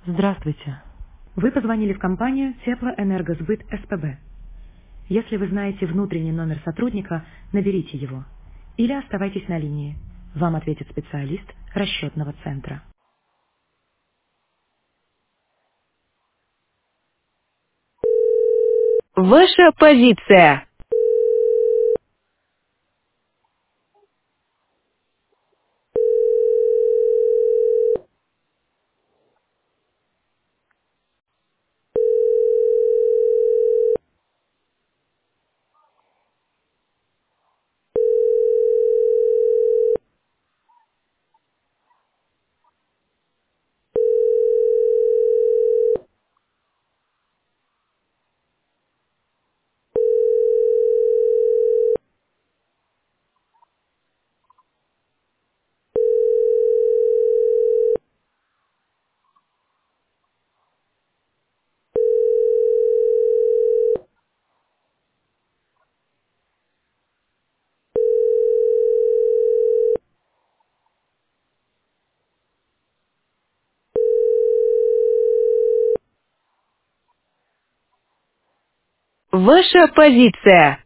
Здравствуйте. Вы позвонили в компанию Теплоэнергосбыт СПБ. Если вы знаете внутренний номер сотрудника, наберите его. Или оставайтесь на линии. Вам ответит специалист расчетного центра. Ваша позиция. Ваша позиция.